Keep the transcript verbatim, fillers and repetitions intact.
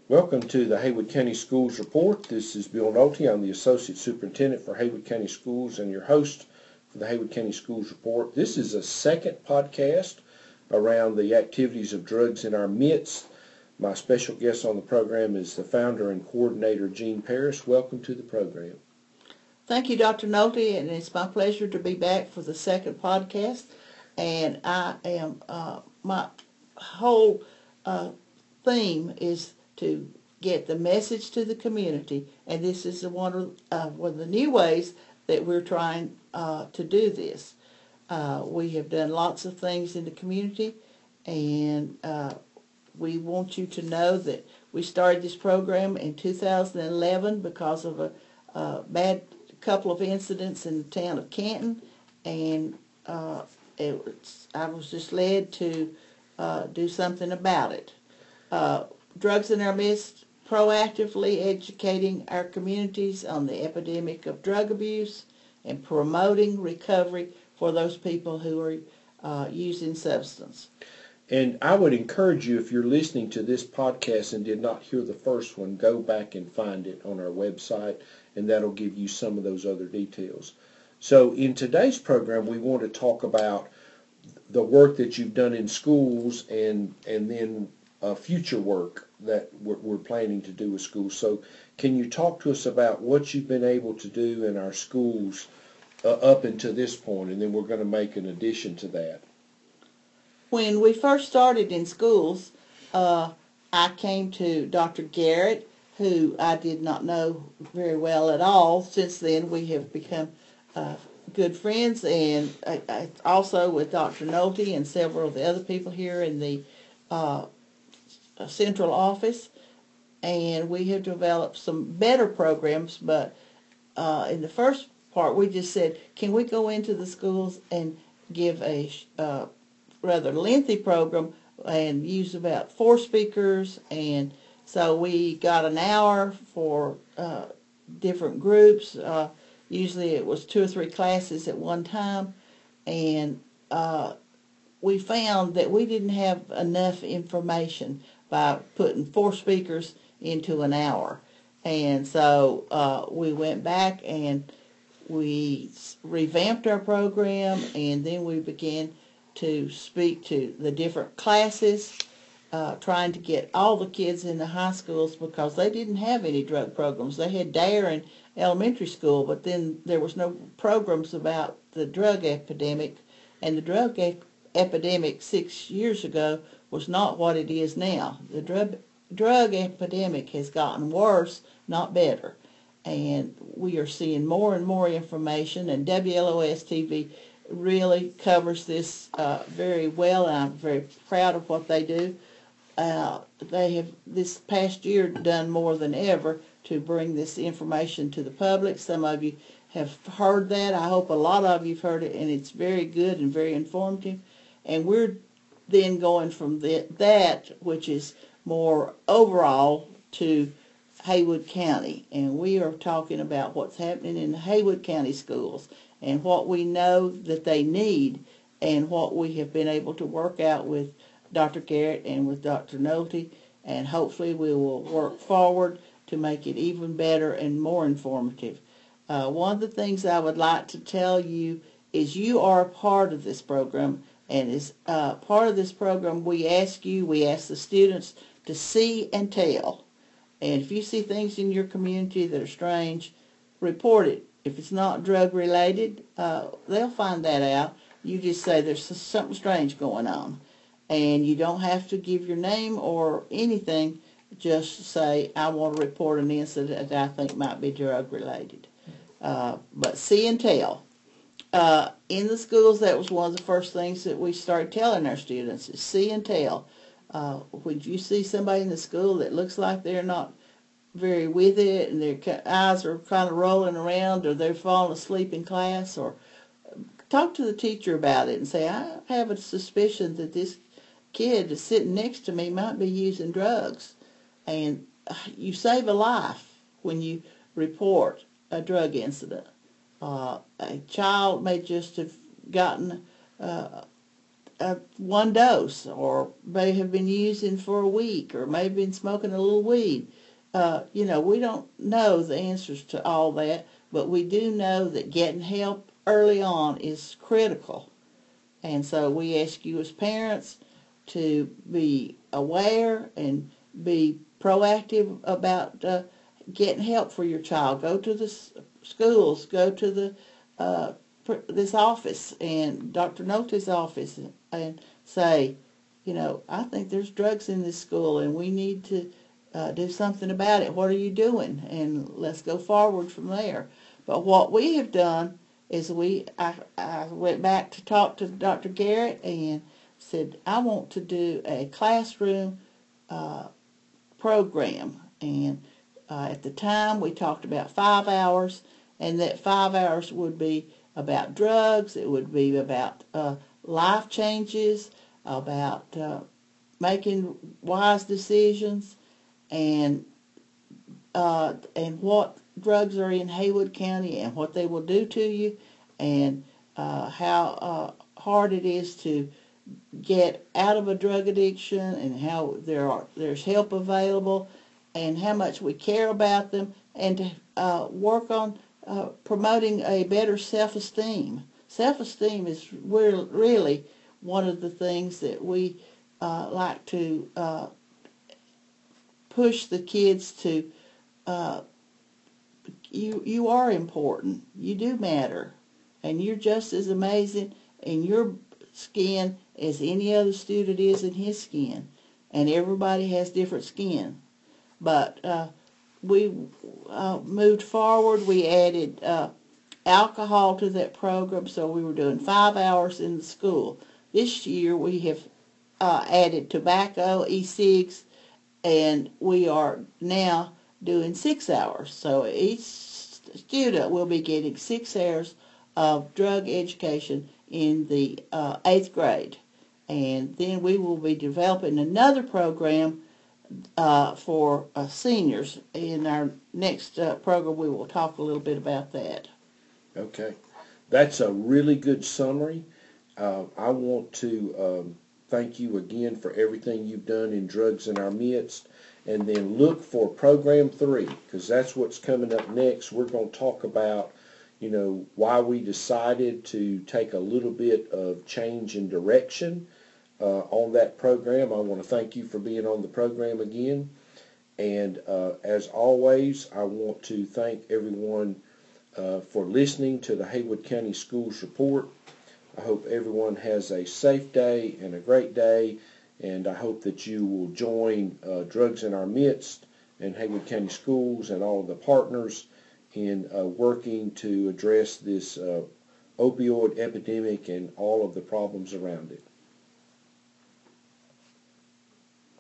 Welcome to the Haywood County Schools Report. This is Bill Nolte. I'm the Associate Superintendent for Haywood County Schools and your host for the Haywood County Schools Report. This is a second podcast around the activities of drugs in our midst. My special guest on the program is the founder and coordinator, Jean Parris. Welcome to the program. Thank you, Doctor Nolte, and it's my pleasure to be back for the second podcast. And I am, uh, my whole uh, theme is to get the message to the community, and this is one of, uh, one of the new ways that we're trying uh, to do this. Uh, we have done lots of things in the community, and uh, we want you to know that we started this program in two thousand eleven because of a, a bad couple of incidents in the town of Canton, and uh, it was, I was just led to uh, do something about it. Uh, Drugs in Our Midst, proactively educating our communities on the epidemic of drug abuse and promoting recovery for those people who are uh, using substance. And I would encourage you, if you're listening to this podcast and did not hear the first one, go back and find it on our website, and that'll give you some of those other details. So in today's program, we want to talk about the work that you've done in schools and and then uh, future work that we're, we're planning to do with schools. So can you talk to us about what you've been able to do in our schools uh, up until this point, and then we're going to make an addition to that. When we first started in schools, uh, I came to Doctor Garrett, who I did not know very well at all. Since then, we have become uh, good friends, and I, I also with Doctor Nolte and several of the other people here in the uh, central office, and we have developed some better programs. But uh, in the first part, we just said, can we go into the schools and give a uh, rather lengthy program and use about four speakers, and so we got an hour for uh, different groups. Uh, usually it was two or three classes at one time, and uh, we found that we didn't have enough information by putting four speakers into an hour. And so uh, we went back and we revamped our program, and then we began to speak to the different classes, uh, trying to get all the kids in the high schools because they didn't have any drug programs. They had DARE in elementary school, but then there was no programs about the drug epidemic, and the drug ep- epidemic six years ago was not what it is now. The drug drug epidemic has gotten worse, not better. And we are seeing more and more information, and W L O S T V really covers this uh, very well, and I'm very proud of what they do. Uh, they have this past year done more than ever to bring this information to the public. Some of you have heard that. I hope a lot of you have heard it, and it's very good and very informative. And we're then going from the, that, which is more overall, to Haywood County. And we are talking about what's happening in the Haywood County schools and what we know that they need, and what we have been able to work out with Doctor Garrett and with Doctor Nolte, and hopefully we will work forward to make it even better and more informative. Uh, one of the things I would like to tell you is you are a part of this program, and as uh, part of this program we ask you, we ask the students to see and tell. And if you see things in your community that are strange, report it. If it's not drug related, uh, they'll find that out. You just say there's something strange going on. And you don't have to give your name or anything. Just say, I want to report an incident that I think might be drug related. Uh, but see and tell. Uh, in the schools, that was one of the first things that we started telling our students is see and tell. Uh, when you see somebody in the school that looks like they're not very with it, and their eyes are kind of rolling around, or they're falling asleep in class, or talk to the teacher about it and say, I have a suspicion that this kid that's sitting next to me might be using drugs. And you save a life when you report a drug incident. Uh, a child may just have gotten uh, uh, one dose, or may have been using for a week, or may have been smoking a little weed. Uh, you know, we don't know the answers to all that, but we do know that getting help early on is critical. And so we ask you as parents to be aware and be proactive about uh, getting help for your child. Go to the s- schools, go to the uh, pr- this office and Doctor Nolte's office and, and say, you know, I think there's drugs in this school and we need to uh, do something about it. What are you doing? And let's go forward from there. But what we have done is we, I, I went back to talk to Doctor Garrett and said, I want to do a classroom uh, program. And uh, at the time, we talked about five hours, and that five hours would be about drugs. It would be about uh, life changes, about uh, making wise decisions, and uh, and what drugs are in Haywood County and what they will do to you, and uh, how uh, hard it is to get out of a drug addiction, and how there are there's help available, and how much we care about them, and to uh, work on uh, promoting a better self-esteem. Self-esteem is re- really one of the things that we uh, like to uh, push the kids to. Uh, you you are important. You do matter, and you're just as amazing in your skin as any other student is in his skin. And everybody has different skin. But uh, we uh, moved forward. We added uh, alcohol to that program, so we were doing five hours in the school. This year we have uh, added tobacco, e-cigs, and we are now doing six hours. So each student will be getting six hours of drug education in the uh, eighth grade. And then we will be developing another program uh, for uh, seniors. In our next uh, program, we will talk a little bit about that. Okay. That's a really good summary. Uh, I want to um, thank you again for everything you've done in Drugs in Our Midst. And then look for program three, because that's what's coming up next. We're going to talk about, you know, why we decided to take a little bit of change in direction uh, on that program. I want to thank you for being on the program again. And uh, as always, I want to thank everyone uh, for listening to the Haywood County Schools Report. I hope everyone has a safe day and a great day, and I hope that you will join uh, Drugs in Our Midst and Haywood County Schools and all of the partners in uh, working to address this uh, opioid epidemic and all of the problems around it.